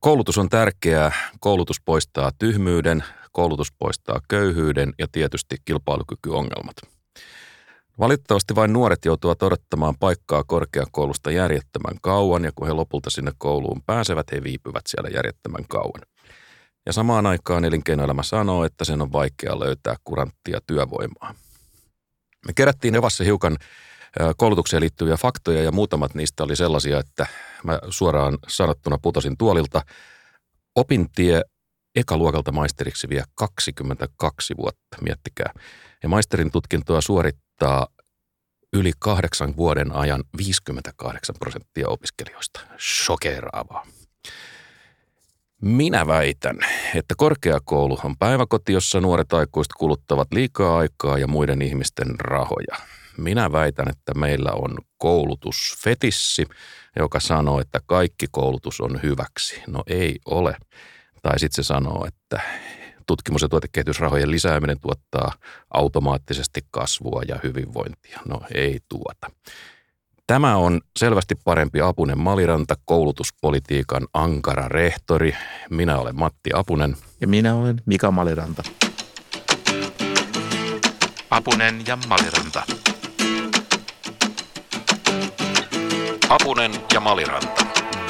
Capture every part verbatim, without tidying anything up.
Koulutus on tärkeää. Koulutus poistaa tyhmyyden, koulutus poistaa köyhyyden ja tietysti kilpailukykyongelmat. Valitettavasti vain nuoret joutuvat odottamaan paikkaa korkeakoulusta järjettömän kauan, ja kun he lopulta sinne kouluun pääsevät, he viipyvät siellä järjettömän kauan. Ja samaan aikaan elinkeinoelämä sanoo, että sen on vaikea löytää kuranttia työvoimaa. Me kerättiin Evassa hiukan koulutukseen liittyviä faktoja, ja muutamat niistä oli sellaisia, että mä suoraan sanottuna putosin tuolilta. Opintie ekaluokalta maisteriksi vie kaksikymmentäkaksi vuotta, miettikää. Ja maisterin tutkintoa suorittaa yli kahdeksan vuoden ajan viisikymmentäkahdeksan prosenttia opiskelijoista. Shokeraavaa. Minä väitän, että korkeakoulu on päiväkoti, jossa nuoret aikuiset kuluttavat liikaa aikaa ja muiden ihmisten rahoja. Minä väitän, että meillä on koulutusfetissi, joka sanoo, että kaikki koulutus on hyväksi. No ei ole. Tai sitten se sanoo, että tutkimus- ja tuotekehitysrahojen lisääminen tuottaa automaattisesti kasvua ja hyvinvointia. No ei tuota. Tämä on selvästi parempi Apunen Maliranta, koulutuspolitiikan ankara rehtori. Minä olen Matti Apunen. Ja minä olen Mika Maliranta. Apunen ja Maliranta. Apunen ja Maliranta.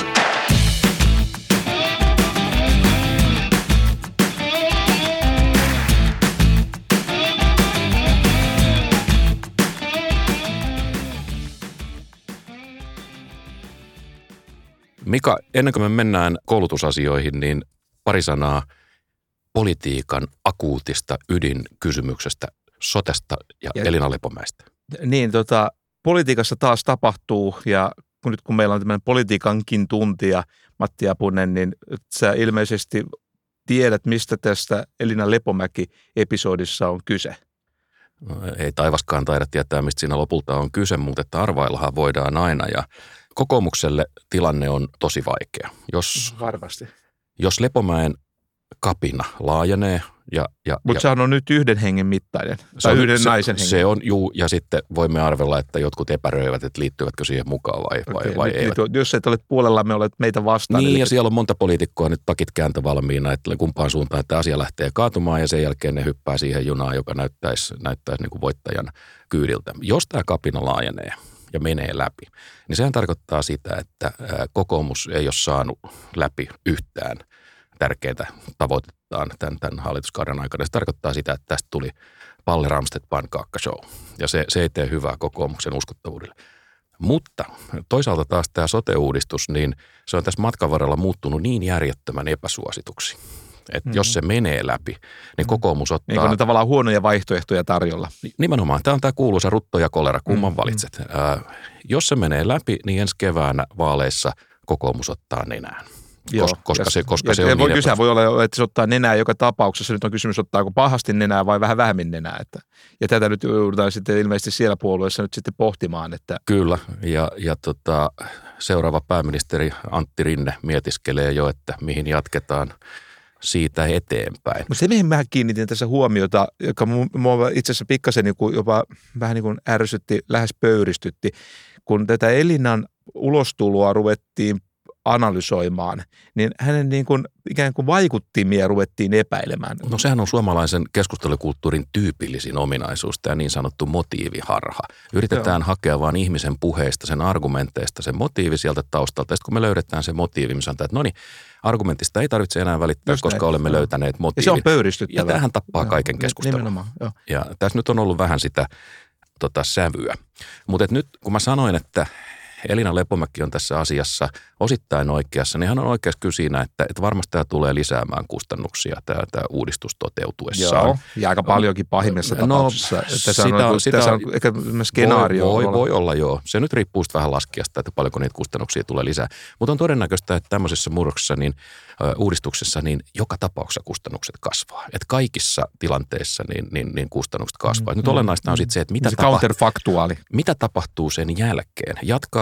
Mika, ennen kuin me mennään koulutusasioihin, niin pari sanaa politiikan akuutista ydinkysymyksestä, sotesta ja, ja Elina Lepomäestä. Niin, tota, politiikassa taas tapahtuu, ja kun nyt kun meillä on tämmöinen politiikankin tuntija, Matti Apunen, niin sä ilmeisesti tiedät, mistä tästä Elina Lepomäki-episodissa on kyse. No, ei taivaskaan taida tietää, mistä siinä lopulta on kyse, mutta että arvaillahan voidaan aina, ja kokoomukselle tilanne on tosi vaikea. Jos, Varmasti. Jos Lepomäen kapina laajenee ja... ja Mutta sehän on nyt yhden hengen mittainen, tai on, yhden se, naisen hengen. Se on, juu, ja sitten voimme arvella, että jotkut epäröivät, että liittyvätkö siihen mukaan vai, Okei, vai, vai nyt, eivät. Nyt, jos et ole puolella, me olet meitä vastaan. Niin, eli... ja siellä on monta poliitikkoa nyt takit kääntö valmiina, että kumpaan suuntaan, että asia lähtee kaatumaan, ja sen jälkeen ne hyppää siihen junaan, joka näyttäisi, näyttäisi niin kuin voittajan kyydiltä. Jos tämä kapina laajenee ja menee läpi, niin sehän tarkoittaa sitä, että kokoomus ei ole saanut läpi yhtään tärkeää tavoitettaan tämän, tämän hallituskauden aikana. Se tarkoittaa sitä, että tästä tuli Palle Ramstedt pankaakka show, ja se, se ei tee hyvää kokoomuksen uskottavuudelle. Mutta toisaalta taas tämä sote-uudistus, niin se on tässä matkan varrella muuttunut niin järjettömän epäsuosituksi, että mm-hmm. jos se menee läpi, niin kokoomus ottaa... Niin on ne tavallaan huonoja vaihtoehtoja tarjolla. Nimenomaan. Tämä on tämä kuuluisa rutto ja kolera, kumman mm-hmm. valitset. Äh, jos se menee läpi, niin ensi keväänä vaaleissa kokoomus ottaa nenään. Joo, Kos, koska ja, se, koska ja se on voi niin kysyä, voi olla, että se ottaa nenää joka tapauksessa. Nyt on kysymys, ottaako pahasti nenää vai vähän vähemmän nenää. Että, ja tätä nyt joudutaan sitten ilmeisesti siellä puolueessa nyt sitten pohtimaan. Että... Kyllä, ja, ja tota, seuraava pääministeri Antti Rinne mietiskelee jo, että mihin jatketaan siitä eteenpäin. Mutta se, mihin mä kiinnitin tässä huomiota, joka mua itse asiassa pikkasen niin jopa vähän niin kuin ärsytti, lähes pöyristytti, kun tätä Elinan ulostuloa ruvettiin analysoimaan, niin hänen niin kuin ikään kuin vaikuttimia ruvettiin epäilemään. No sehän on suomalaisen keskustelukulttuurin tyypillisin ominaisuus, tämä niin sanottu motiiviharha. Yritetään Joo. hakea vaan ihmisen puheista, sen argumenteista, sen motiivi sieltä taustalta. Sitten kun me löydetään se motiivi, me sanotaan, että no niin, argumentista ei tarvitse enää välittää, Just koska näin. olemme löytäneet motiivin. Ja se on pöyristyttävää. Ja tämähän tappaa Joo. kaiken keskustelun. Nimenomaan, jo. Ja tässä nyt on ollut vähän sitä tota, sävyä. Mutta nyt kun mä sanoin, että Elina Lepomäki on tässä asiassa osittain oikeassa, niin hän on oikeassa kyllä siinä, että, että varmasti tämä tulee lisäämään kustannuksia, tämä, tämä uudistus toteutuessaan. Joo, ja aika paljonkin pahimmassa tapauksessa. No, tässä sitä, on, sitä, tässä on ehkä skenaario. Voi, voi, voi olla, joo. Se nyt riippuu vähän laskijasta, että paljonko niitä kustannuksia tulee lisää. Mutta on todennäköistä, että tämmöisessä murroksessa, niin ö, uudistuksessa, niin joka tapauksessa kustannukset kasvaa. Että kaikissa tilanteissa niin, niin, niin kustannukset kasvaa. Mm, nyt olennaista on sitten se, että mitä, se tapa- counterfaktuaali. mitä tapahtuu sen jälkeen. Jatkaako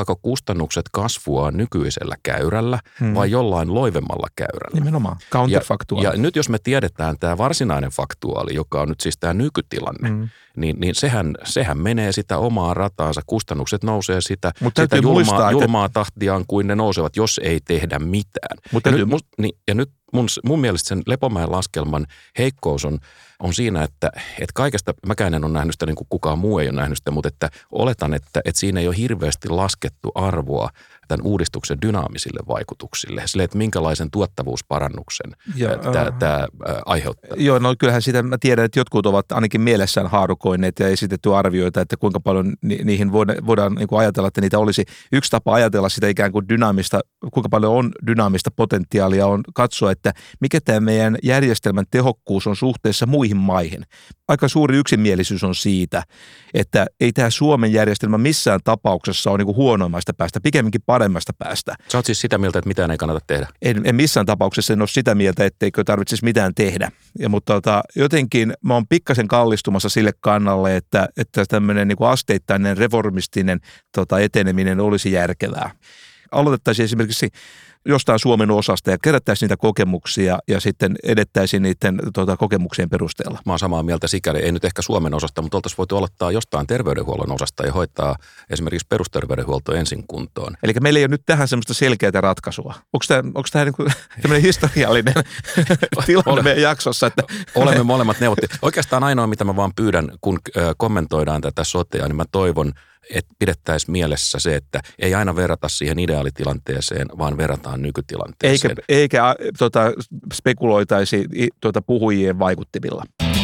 saako kustannukset kasvua nykyisellä käyrällä hmm. vai jollain loivemmalla käyrällä. Nimenomaan, counterfaktuaali. Ja, ja nyt jos me tiedetään tämä varsinainen faktuaali, joka on nyt siis tämä nykytilanne, hmm. niin, niin sehän, sehän menee sitä omaa rataansa. Kustannukset nousee sitä, sitä julmaa, muistaa, julmaa että... tahtiaan kuin ne nousevat, jos ei tehdä mitään. Mutta ja, nyt, must, niin, ja nyt mun, mun mielestä sen Lepomäen laskelman heikkous on, on siinä, että, että kaikesta, mäkään en ole nähnyt sitä niin kuin kukaan muu ei ole nähnyt sitä, mutta että oletan, että, että siinä ei ole hirveästi laskettu arvoa tämän uudistuksen dynaamisille vaikutuksille, sille, että minkälaisen tuottavuusparannuksen tämä aiheuttaa. Joo, no kyllähän sitä mä tiedän, että jotkut ovat ainakin mielessään haarukoineet ja esitetty arvioita, että kuinka paljon ni, niihin voidaan, voidaan niin kuin ajatella, että niitä olisi. Yksi tapa ajatella sitä ikään kuin dynaamista, kuinka paljon on dynaamista potentiaalia, on katsoa, että mikä tämä meidän järjestelmän tehokkuus on suhteessa muihin maihin. Aika suuri yksimielisyys on siitä, että ei tämä Suomen järjestelmä missään tapauksessa ole niin kuin huonoimmasta päästä, pikemminkin paremmasta päästä. Sä oot siis sitä mieltä, että mitään ei kannata tehdä? En, en missään tapauksessa en ole sitä mieltä, etteikö tarvitsisi mitään tehdä. Ja, mutta tota, jotenkin mä oon pikkasen kallistumassa sille kannalle, että, että tämmöinen niin kuin asteittainen reformistinen tota, eteneminen olisi järkevää. Aloitettaisiin esimerkiksi jostain Suomen osasta ja kerättäisiin niitä kokemuksia ja sitten edettäisiin niiden tota, kokemuksien perusteella. Mä oon samaa mieltä sikäli, ei nyt ehkä Suomen osasta, mutta oltaisiin voitu aloittaa jostain terveydenhuollon osasta ja hoitaa esimerkiksi perusterveydenhuolto ensin kuntoon. Eli meillä ei ole nyt tähän semmoista selkeää ratkaisua. Onko tämä, onko tämä niin kuin tämmöinen historiallinen tilanne meidän jaksossa? Että olemme molemmat neuvottelijat. Oikeastaan ainoa, mitä mä vaan pyydän, kun kommentoidaan tätä sotea, niin mä toivon, että pidettäisiin mielessä se, että ei aina verrata siihen ideaalitilanteeseen, vaan verrataan nykytilanteeseen. Eikä, eikä tota, spekuloitaisi tota, puhujien vaikuttimilla.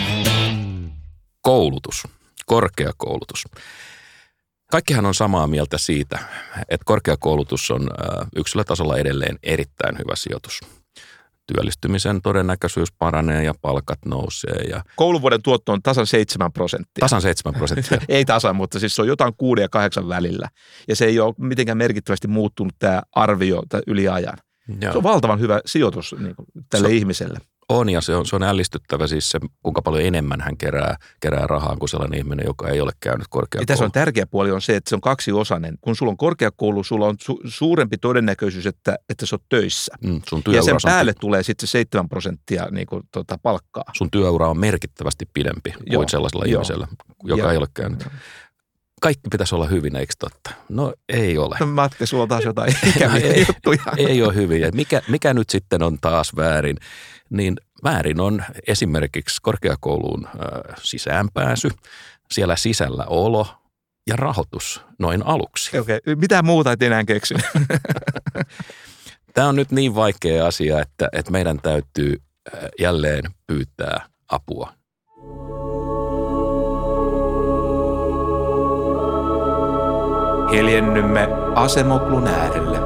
Koulutus, korkeakoulutus. Kaikkihan on samaa mieltä siitä, että korkeakoulutus on yksilötasolla edelleen erittäin hyvä sijoitus. Työllistymisen todennäköisyys paranee ja palkat nousee. Ja kouluvuoden tuotto on tasan seitsemän prosenttia. Tasan seitsemän prosenttia. Ei tasan, mutta siis se on jotain kuuden ja kahdeksan välillä. Ja se ei ole mitenkään merkittävästi muuttunut tämä arvio yli ajan. Joo. Se on valtavan hyvä sijoitus niin kuin tälle se ihmiselle. On ja se on, se on ällistyttävä siis se, kuinka paljon enemmän hän kerää, kerää rahaa kuin sellainen ihminen, joka ei ole käynyt korkeakoulua. Ja tässä on tärkeä puoli on se, että se on kaksiosainen. Kun sulla on korkeakoulu, sulla on su- suurempi todennäköisyys, että, että sä oot töissä. Mm, sun ja sen päälle on tulee sitten se seitsemän prosenttia niin kuin, tota, palkkaa. Sun työura on merkittävästi pidempi joo, kuin sellaisella joo, ihmisellä, joka ja, ei ole käynyt. Joo. Kaikki pitäisi olla hyvin, eikö totta? No ei ole. No Matti, sulla on taas jotain ikäviä juttuja. Ei ole hyvin. Mikä, mikä nyt sitten on taas väärin? Niin väärin on esimerkiksi korkeakouluun sisäänpääsy, siellä sisällä olo ja rahoitus noin aluksi. Okei, okay. Mitä muuta et enää keksy? Tämä on nyt niin vaikea asia, että, että meidän täytyy jälleen pyytää apua. Heljennymme Asemoglun äärelle.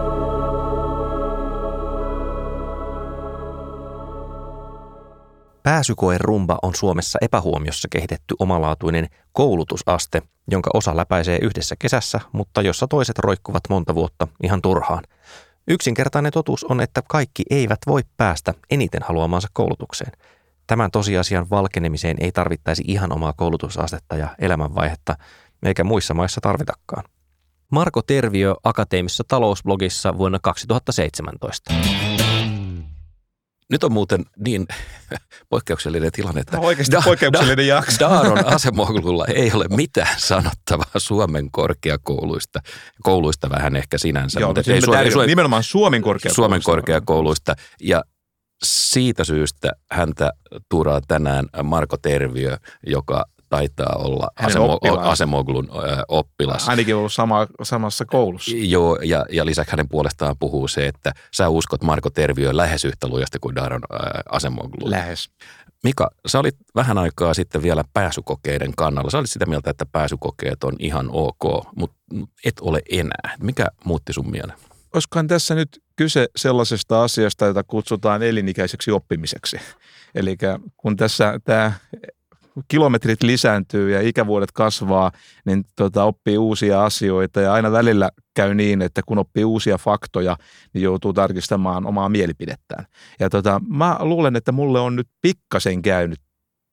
Pääsykoerumba on Suomessa epähuomiossa kehitetty omalaatuinen koulutusaste, jonka osa läpäisee yhdessä kesässä, mutta jossa toiset roikkuvat monta vuotta ihan turhaan. Yksinkertainen totuus on, että kaikki eivät voi päästä eniten haluamansa koulutukseen. Tämän tosiasian valkenemiseen ei tarvittaisi ihan omaa koulutusastetta ja elämänvaihetta, eikä muissa maissa tarvitakaan. Marko Terviö akateemisessa talousblogissa vuonna kaksituhattaseitsemäntoista. Nyt on muuten niin poikkeuksellinen tilanne, että no oikeasti da, poikkeuksellinen da, jakso. Daaron Asemoglulla ei ole mitään sanottavaa Suomen korkeakouluista. Kouluista vähän ehkä sinänsä. Joo, mutta ei Suomen, ei Suomen, nimenomaan Suomen korkeakouluista. Suomen korkeakouluista. Ja siitä syystä häntä tuuraa tänään Marko Terviö, joka taitaa olla Asemo- Asemoglun ö, oppilas. Ainakin ollut sama, samassa koulussa. Joo, ja, ja lisäksi hänen puolestaan puhuu se, että sä uskot Marko Terviö lähes yhtä lujasti kuin Daaron ö, Asemoglu. Lähes. Mika, sä olit vähän aikaa sitten vielä pääsykokeiden kannalla. Sä olit sitä mieltä, että pääsykokeet on ihan ok, mutta et ole enää. Mikä muutti sun mieleen? Olisikohan tässä nyt kyse sellaisesta asiasta, jota kutsutaan elinikäiseksi oppimiseksi. Eli kun tässä tämä kilometrit lisääntyy ja ikävuodet kasvaa, niin tota, oppii uusia asioita ja aina välillä käy niin, että kun oppii uusia faktoja, niin joutuu tarkistamaan omaa mielipidettään. Ja tota, mä luulen, että mulle on nyt pikkasen käynyt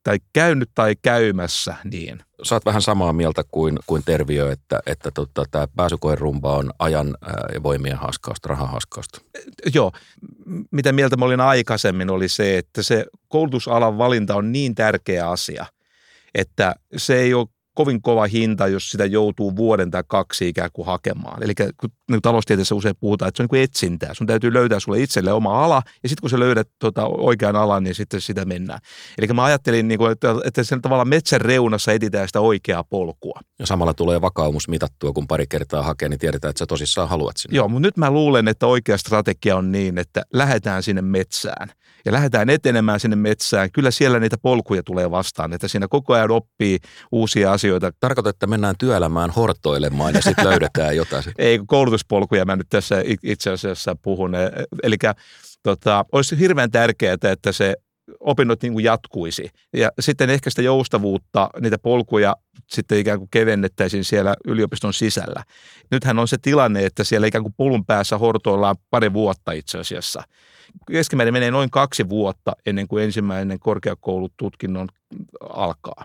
tai käynyt tai käymässä niin. Sä oot vähän samaa mieltä kuin, kuin Terviö, että, että tota, tämä pääsykoerumba on ajan ja voimien haaskausta, rahan haaskausta. Joo. Mitä mieltä mä olin aikaisemmin oli se, että se koulutusalan valinta on niin tärkeä asia, että se ei ole kovin kova hinta, jos sitä joutuu vuoden tai kaksi ikään kuin hakemaan. Eli kun taloustieteessä usein puhutaan, että se on niin kuin etsintää. Sun täytyy löytää sulle itselle oma ala, ja sitten kun sä löydät tota oikean alan, niin sitten sitä mennään. Eli mä ajattelin, niin kuin, että, että sen tavallaan metsän reunassa etsitään sitä oikeaa polkua. Ja samalla tulee vakaumus mitattua, kun pari kertaa hakee, niin tiedetään, että sä tosissaan haluat sinne. Joo, mutta nyt mä luulen, että oikea strategia on niin, että lähdetään sinne metsään. Ja lähdetään etenemään sinne metsään. Kyllä siellä niitä polkuja tulee vastaan, että siinä koko ajan oppii uusia asioita. Tarkoitan, että mennään työelämään hortoilemaan ja sitten löydetään jotain. Ei, koulutuspolkuja mä nyt tässä itse asiassa puhun. Eli tota, olisi hirveän tärkeää, että se opinnot niin kuin jatkuisi. Ja sitten ehkä sitä joustavuutta, niitä polkuja sitten ikään kuin kevennettäisiin siellä yliopiston sisällä. Nythän on se tilanne, että siellä ikään kuin polun päässä hortoillaan pari vuotta itse asiassa. Keskimäärin menee noin kaksi vuotta ennen kuin ensimmäinen korkeakoulututkinnon alkaa.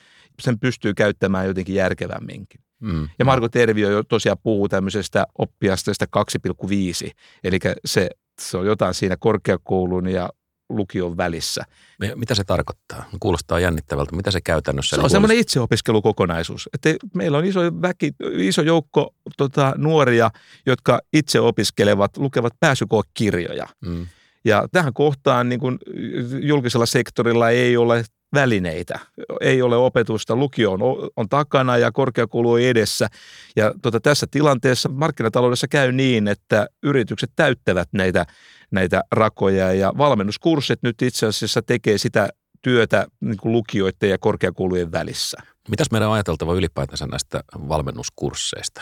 Sen pystyy käyttämään jotenkin järkevämminkin. Mm. Ja Marko Terviö jo tosiaan puhuu tämmöisestä oppiasteesta kaksi pilkku viisi, eli se, se on jotain siinä korkeakoulun ja lukion välissä. Mitä se tarkoittaa? Kuulostaa jännittävältä. Mitä se käytännössä? Se on semmoinen itseopiskelukokonaisuus. Että meillä on iso, väki, iso joukko tota, nuoria, jotka itse opiskelevat, lukevat pääsykoekirjoja. Mm. Ja tähän kohtaan niin kuin julkisella sektorilla ei ole välineitä, ei ole opetusta, lukio on, on takana ja korkeakoulu on edessä. Ja tota, tässä tilanteessa markkinataloudessa käy niin, että yritykset täyttävät näitä, näitä rakoja ja valmennuskurssit nyt itse asiassa tekee sitä työtä niin kuin lukioiden ja korkeakoulujen välissä. Mitäs meidän on ajateltava ylipäätänsä näistä valmennuskursseista?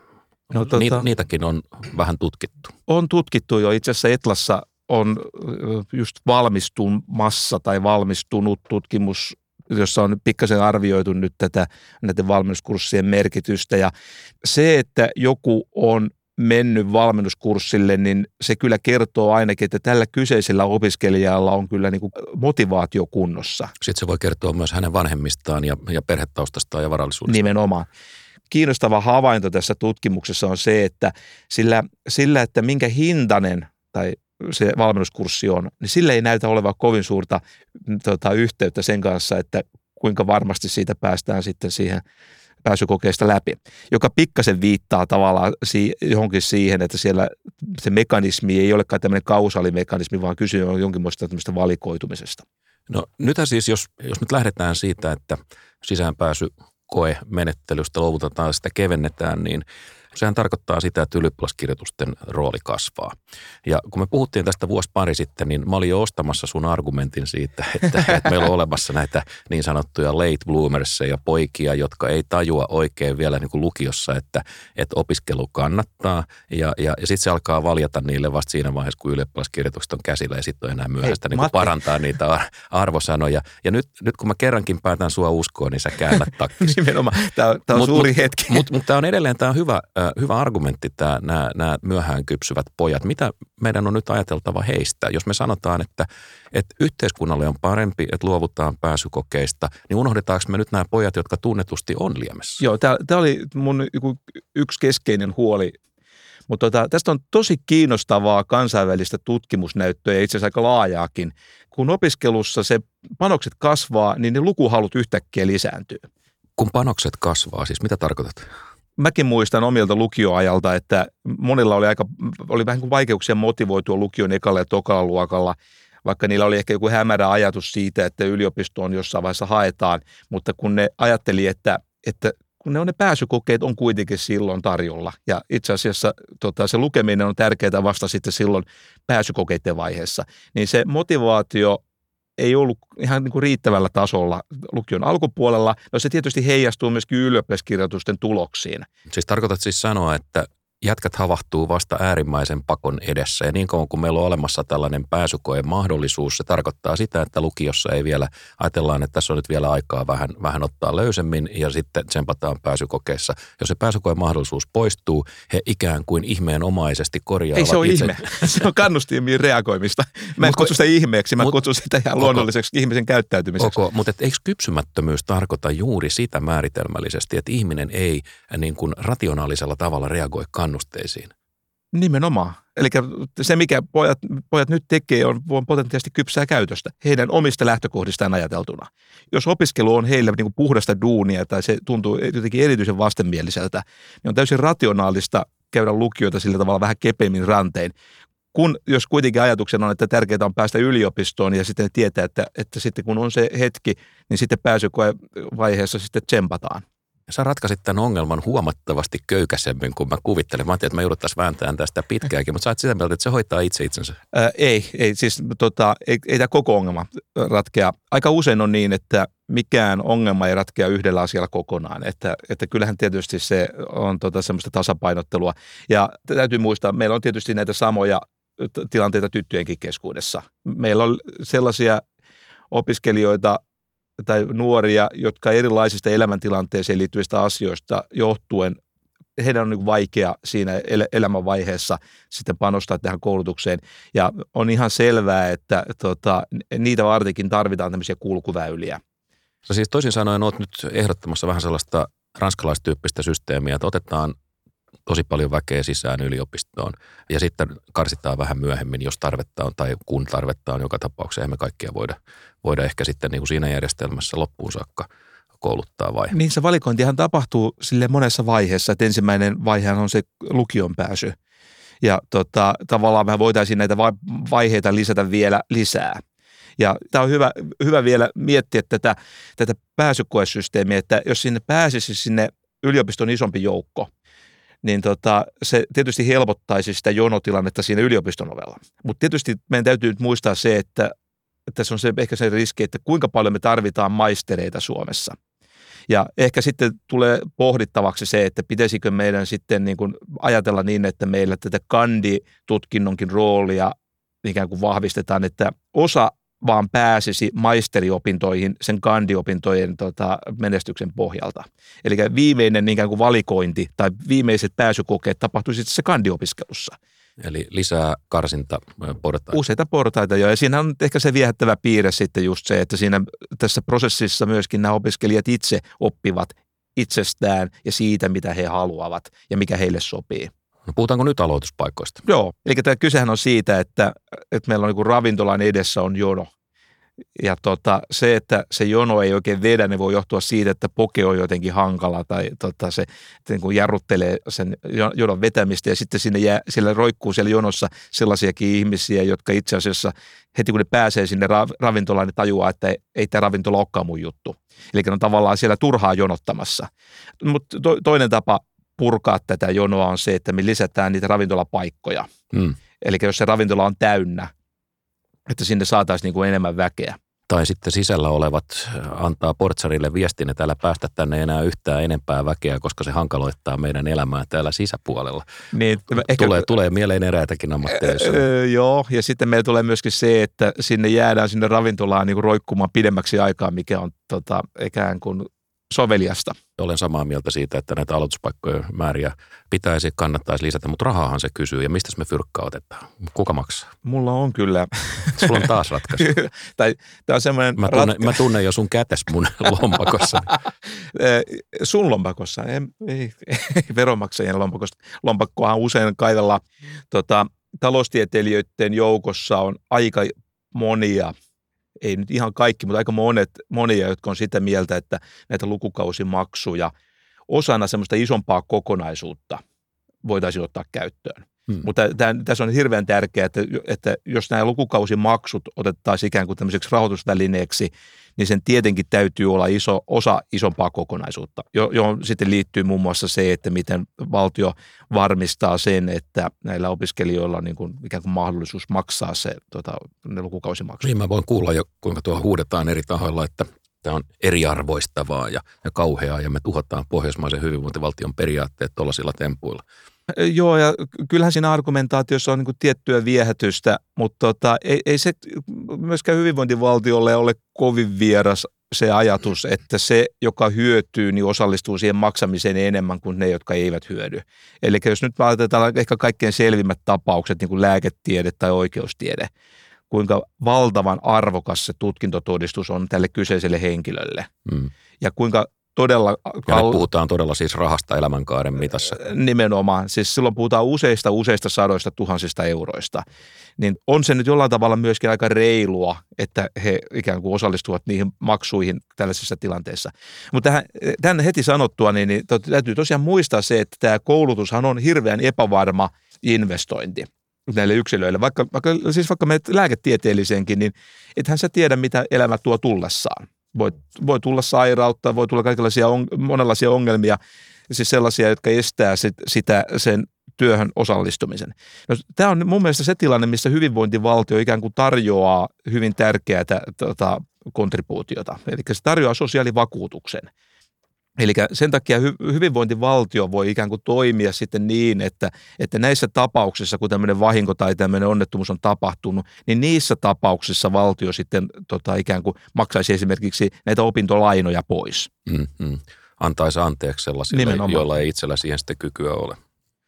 No, tota, Niit, niitäkin on vähän tutkittu. On tutkittu jo. Itse asiassa Etlassa on just valmistumassa tai valmistunut tutkimus, jossa on pikkasen arvioitu nyt tätä näiden valmennuskurssien merkitystä. Ja se, että joku on mennyt valmennuskurssille, niin se kyllä kertoo ainakin, että tällä kyseisellä opiskelijalla on kyllä niin kuin motivaatio kunnossa. Sitten se voi kertoa myös hänen vanhemmistaan ja, ja perhetaustastaan ja varallisuudestaan. Nimenomaan. Kiinnostava havainto tässä tutkimuksessa on se, että sillä, sillä että minkä hintainen tai se valmennuskurssi on, niin sillä ei näytä olevan kovin suurta tota, yhteyttä sen kanssa, että kuinka varmasti siitä päästään sitten siihen pääsykokeesta läpi, joka pikkasen viittaa tavallaan si- johonkin siihen, että siellä se mekanismi ei olekaan tämmöinen kausaalimekanismi, vaan kyse on jonkinlaista tämmöistä valikoitumisesta. No nythän siis, jos, jos nyt lähdetään siitä, että sisäänpääsykoemenettelystä luovutetaan, sitä kevennetään, niin sehän tarkoittaa sitä, että ylioppilaskirjoitusten rooli kasvaa. Ja kun me puhuttiin tästä vuosi pari sitten, niin mä olin jo ostamassa sun argumentin siitä, että, että meillä on olemassa näitä niin sanottuja late bloomersia, poikia, jotka ei tajua oikein vielä niin kuin lukiossa, että, että opiskelu kannattaa. Ja, ja, ja sitten se alkaa valjata niille vasta siinä vaiheessa, kun ylioppilaskirjoitukset on käsillä ja sitten on enää myöhäistä niin kuin parantaa niitä arvosanoja. Ja nyt, nyt kun mä kerrankin päätän sua uskoa, niin sä käännät takkisi. Nimenomaan. Tämä on, tämä on mut, suuri mut, hetki. Mutta mut tämä on edelleen tämä on hyvä. Hyvä argumentti tämä, nämä, nämä myöhään kypsyvät pojat. Mitä meidän on nyt ajateltava heistä? Jos me sanotaan, että, että yhteiskunnalle on parempi, että luovutaan pääsykokeista, niin unohdetaanko me nyt nämä pojat, jotka tunnetusti on liemessä? Joo, tämä, tämä oli mun yksi keskeinen huoli. Mutta tota, tästä on tosi kiinnostavaa kansainvälistä tutkimusnäyttöä ja itse asiassa aika laajaakin. Kun opiskelussa se panokset kasvaa, niin ne lukuhalut yhtäkkiä lisääntyy. Kun panokset kasvaa, siis mitä tarkoitat? Mäkin muistan omilta lukioajalta, että monilla oli aika oli vähän kuin vaikeuksia motivoitua lukion ekalla ja tokalla luokalla, vaikka niillä oli ehkä joku hämärä ajatus siitä, että yliopistoon jossain vaiheessa haetaan, mutta kun ne ajatteli, että, että kun ne on ne pääsykokeet on kuitenkin silloin tarjolla ja itse asiassa tota, se lukeminen on tärkeää vasta sitten silloin pääsykokeiden vaiheessa, niin se motivaatio ei ollut ihan niin kuin riittävällä tasolla lukion alkupuolella. No se tietysti heijastuu myöskin ylioppilaskirjoitusten tuloksiin. Siis tarkoitat siis sanoa, että jätkät havahtuu vasta äärimmäisen pakon edessä. Ja niin kauan kun meillä on olemassa tällainen pääsykoen mahdollisuus, se tarkoittaa sitä, että lukiossa ei vielä, ajatellaan, että tässä on nyt vielä aikaa vähän, vähän ottaa löysemmin ja sitten tsempataan pääsykokeessa. Jos se pääsykoen mahdollisuus poistuu, he ikään kuin ihmeenomaisesti korjaavat Ei se ole itse. ihme, se on kannustimiin reagoimista. Mä en Mut, kutsu sitä ihmeeksi, mä mut, kutsun sitä ihan okay. luonnolliseksi ihmisen käyttäytymiseksi. Okay, mutta eikö kypsymättömyys tarkoita juuri sitä määritelmällisesti, että ihminen ei niin kuin rationaalisella tavalla reagoi kannusteisiin? Nimenomaan. Eli se, mikä pojat, pojat nyt tekee, on, on potentiaalisesti kypsää käytöstä heidän omista lähtökohdistaan ajateltuna. Jos opiskelu on heille niin kuin puhdasta duunia tai se tuntuu jotenkin erityisen vastenmieliseltä, niin on täysin rationaalista käydä lukiota sillä tavalla vähän kepeimmin rantein. Kun, jos kuitenkin ajatuksena on, että tärkeää on päästä yliopistoon ja sitten tietää, että, että sitten kun on se hetki, niin sitten pääsykoevaiheessa sitten tsempataan. Sä ratkaisit tämän ongelman huomattavasti köykäisemmin, kun mä kuvittelen. Mä ajattelin, että mä jouduttaisiin vääntämään tästä pitkäänkin, mutta sä oot sitä mieltä, että se hoitaa itse itsensä. Ää, ei, ei, siis tota, ei, ei tämä koko ongelma ratkea. Aika usein on niin, että mikään ongelma ei ratkea yhdellä asialla kokonaan. Että, että kyllähän tietysti se on tota semmoista tasapainottelua. Ja täytyy muistaa, meillä on tietysti näitä samoja tilanteita tyttöjenkin keskuudessa. Meillä on sellaisia opiskelijoita tai nuoria, jotka erilaisista elämäntilanteeseen liittyvistä asioista johtuen, heidän on niin vaikea siinä elämänvaiheessa sitten panostaa tähän koulutukseen. Ja on ihan selvää, että tota, niitä vartenkin tarvitaan tämmöisiä kulkuväyliä. Sä siis toisin sanoen oot nyt ehdottamassa vähän sellaista ranskalaistyyppistä systeemiä, että otetaan tosi paljon väkeä sisään yliopistoon ja sitten karsitaan vähän myöhemmin, jos tarvetta on tai kun tarvetta on joka tapauksessa. Eihän me kaikkia voida, voida ehkä sitten niin kuin siinä järjestelmässä loppuun saakka kouluttaa vai? Niin se valikointihan tapahtuu sille monessa vaiheessa, että ensimmäinen vaihehan on se lukion pääsy. Ja tota, tavallaan me voitaisiin näitä vaiheita lisätä vielä lisää. Ja tämä on hyvä, hyvä vielä miettiä tätä, tätä pääsykoesysteemiä, että jos sinne pääsisi sinne yliopiston isompi joukko, niin tota, se tietysti helpottaisi sitä jonotilannetta siinä yliopiston ovella. Mutta tietysti meidän täytyy nyt muistaa se, että, että tässä on se, ehkä se riski, että kuinka paljon me tarvitaan maistereita Suomessa. Ja ehkä sitten tulee pohdittavaksi se, että pitäisikö meidän sitten niin kuin ajatella niin, että meillä tätä kanditutkinnonkin roolia ikään kuin vahvistetaan, että osa vaan pääsisi maisteriopintoihin sen kandiopintojen tota, menestyksen pohjalta. Eli viimeinen ikään kuin valikointi tai viimeiset pääsykokeet tapahtuisi sitten se kandiopiskelussa. Eli lisää karsinta portaita. Useita portaita jo. Ja siinä on ehkä se viehättävä piirre sitten just se, että siinä tässä prosessissa myöskin nämä opiskelijat itse oppivat itsestään ja siitä, mitä he haluavat ja mikä heille sopii. No puhutaanko nyt aloituspaikoista? Joo, eli tämä kysehän on siitä, että, että meillä on niin kuin ravintolan edessä on jono. Ja tota, se, että se jono ei oikein vedä, ne voi johtua siitä, että poke on jotenkin hankala tai tota, se niin kuin jarruttelee sen jonon vetämistä ja sitten sinne jää, siellä roikkuu siellä jonossa sellaisiakin ihmisiä, jotka itse asiassa heti kun ne pääsee sinne ravintolaan, ne tajuaa, että ei, ei tämä ravintola olekaan mun juttu. Eli ne on tavallaan siellä turhaa jonottamassa. Mutta to, toinen tapa purkaa tätä jonoa on se, että me lisätään niitä ravintolapaikkoja. Hmm. Eli jos se ravintola on täynnä, että sinne saataisiin niin kuin enemmän väkeä. Tai sitten sisällä olevat antaa portsarille viestin, että älä päästä tänne enää yhtään enempää väkeä, koska se hankaloittaa meidän elämää täällä sisäpuolella. Niin, ehkä, tulee, tulee mieleen eräitäkin ammatteja. Öö, joo, ja sitten meillä tulee myöskin se, että sinne jäädään sinne ravintolaan niin kuin roikkumaan pidemmäksi aikaa, mikä on tota, ikään kuin soveliasta. Olen samaa mieltä siitä, että näitä aloituspaikkojen määriä pitäisi, kannattaisi lisätä, mutta rahaahan se kysyy. Ja mistä me fyrkkaa otetaan? Kuka maksaa? Mulla on kyllä. Sulla on taas ratkaisu. tai, tämä on semmoinen mä, tunnen, ratka- mä tunnen jo sun kätes mun lompakossa. Sun lompakossa? Ei, ei, ei veronmaksajien lompakosta. Lompakkohan usein kaivella tota, taloustieteilijöiden joukossa on aika monia, ei nyt ihan kaikki, mutta aika monet, monia, jotka on sitä mieltä, että näitä lukukausimaksuja osana semmoista isompaa kokonaisuutta voitaisiin ottaa käyttöön. Hmm. Mutta tämän, tässä on hirveän tärkeää, että, että jos nämä lukukausimaksut otettaisiin ikään kuin tämmöiseksi rahoitusvälineeksi, niin sen tietenkin täytyy olla iso osa isompaa kokonaisuutta, johon sitten liittyy muun muassa se, että miten valtio varmistaa sen, että näillä opiskelijoilla on niin kuin ikään kuin mahdollisuus maksaa se tota, ne lukukausimaksut. Niin mä voin kuulla jo, kuinka tuo huudetaan eri tahoilla, että tämä on eriarvoistavaa ja, ja kauheaa ja me tuhotaan pohjoismaisen hyvinvointivaltion periaatteet tuollaisilla tempuilla. Joo, ja kyllähän siinä argumentaatiossa on niin kuin tiettyä viehätystä, mutta tota, ei, ei se myöskään hyvinvointivaltiolle ole kovin vieras se ajatus, että se, joka hyötyy, niin osallistuu siihen maksamiseen enemmän kuin ne, jotka eivät hyödy. Eli jos nyt ajatellaan ehkä kaikkein selvimmät tapaukset, niin kuin lääketiede tai oikeustiede, kuinka valtavan arvokas se tutkintotodistus on tälle kyseiselle henkilölle. Mm. Ja kuinka todella... Ja kal- puhutaan todella siis rahasta elämänkaaren mitassa. Nimenomaan. Siis silloin puhutaan useista, useista sadoista tuhansista euroista. Niin on se nyt jollain tavalla myöskin aika reilua, että he ikään kuin osallistuvat niihin maksuihin tällaisessa tilanteessa. Mutta tähän, tämän heti sanottua, niin, niin täytyy tosiaan muistaa se, että tämä koulutushan on hirveän epävarma investointi näille yksilöille. Vaikka, vaikka, siis vaikka menet lääketieteelliseenkin, niin ethän sä tiedä, mitä elämä tuo tullessaan. Voi, voi tulla sairautta, voi tulla kaikenlaisia on, monenlaisia ongelmia, siis sellaisia, jotka estää sit, sitä sen työhön osallistumisen. No, tämä on mun mielestä se tilanne, missä hyvinvointivaltio ikään kuin tarjoaa hyvin tärkeää tota, kontribuutiota. Eli se tarjoaa sosiaalivakuutuksen. Eli sen takia hyvinvointivaltio voi ikään kuin toimia sitten niin, että, että näissä tapauksissa, kun tämmöinen vahinko tai tämmöinen onnettomuus on tapahtunut, niin niissä tapauksissa valtio sitten tota, ikään kuin maksaisi esimerkiksi näitä opintolainoja pois. Mm-hmm. Antaisi anteeksi sellaisille, nimenomaan, joilla ei itsellä siihen sitten kykyä ole.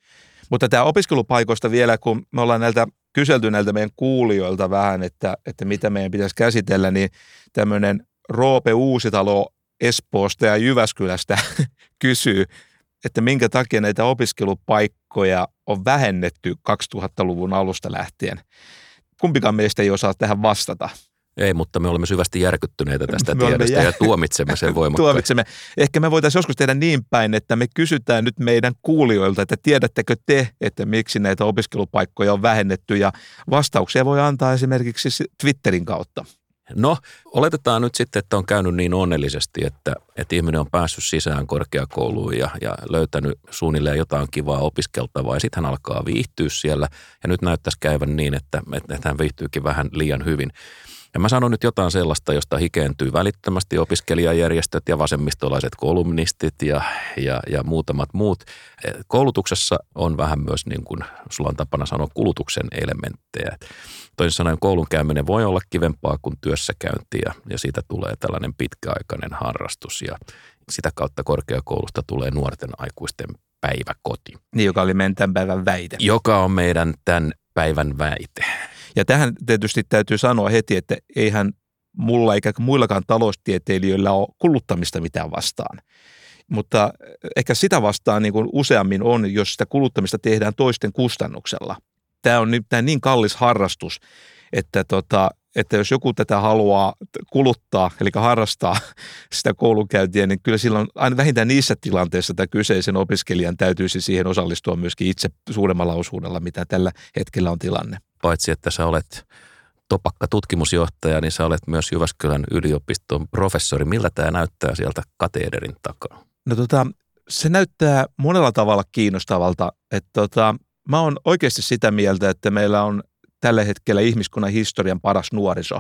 Mutta tämä opiskelupaikoista vielä, kun me ollaan näiltä kyselty näiltä meidän kuulijoilta vähän, että, että mitä meidän pitäisi käsitellä, niin tämmöinen Roope Uusitalo Espoosta ja Jyväskylästä kysyy, että minkä takia näitä opiskelupaikkoja on vähennetty kaksituhattaluvun alusta lähtien. Kumpikaan meistä ei osaa tähän vastata. Ei, mutta me olemme syvästi järkyttyneitä tästä tiedosta ja tuomitsemme sen voimakkaasti. Tuomitsemme. Ehkä me voitaisiin joskus tehdä niin päin, että me kysytään nyt meidän kuulijoilta, että tiedättekö te, että miksi näitä opiskelupaikkoja on vähennetty, ja vastauksia voi antaa esimerkiksi Twitterin kautta. No, oletetaan nyt sitten, että on käynyt niin onnellisesti, että, että ihminen on päässyt sisään korkeakouluun ja, ja löytänyt suunnilleen jotain kivaa opiskeltavaa, ja sitten hän alkaa viihtyä siellä, ja nyt näyttäisi käyvän niin, että, että hän viihtyykin vähän liian hyvin. Ja mä sanon nyt jotain sellaista, josta hikeentyy välittömästi opiskelijajärjestöt ja vasemmistolaiset kolumnistit ja, ja, ja muutamat muut. Koulutuksessa on vähän myös, niin kuin sulla on tapana sanoa, kulutuksen elementtejä. Toisin sanoen koulun käyminen voi olla kivempaa kuin työssäkäynti, ja, ja siitä tulee tällainen pitkäaikainen harrastus, ja sitä kautta korkeakoulusta tulee nuorten aikuisten päiväkoti. Niin, joka oli meidän tämän päivän väite. Joka on meidän tämän päivän väite. Ja tähän tietysti täytyy sanoa heti, että eihän mulla eikä muillakaan taloustieteilijöillä ole kuluttamista mitään vastaan. Mutta ehkä sitä vastaan niin kuin useammin on, jos sitä kuluttamista tehdään toisten kustannuksella. Tämä on nimittäin niin kallis harrastus, että, tota, että jos joku tätä haluaa kuluttaa, eli harrastaa sitä koulunkäyntiä, niin kyllä silloin aina vähintään niissä tilanteissa tämä kyseisen opiskelijan täytyisi siihen osallistua myöskin itse suuremmalla osuudella, mitä tällä hetkellä on tilanne. Paitsi, että sä olet topakka tutkimusjohtaja, niin sä olet myös Jyväskylän yliopiston professori. Miltä tämä näyttää sieltä kateederin takaa? No tota, se näyttää monella tavalla kiinnostavalta. Että tota, mä oon oikeasti sitä mieltä, että meillä on tällä hetkellä ihmiskunnan historian paras nuoriso.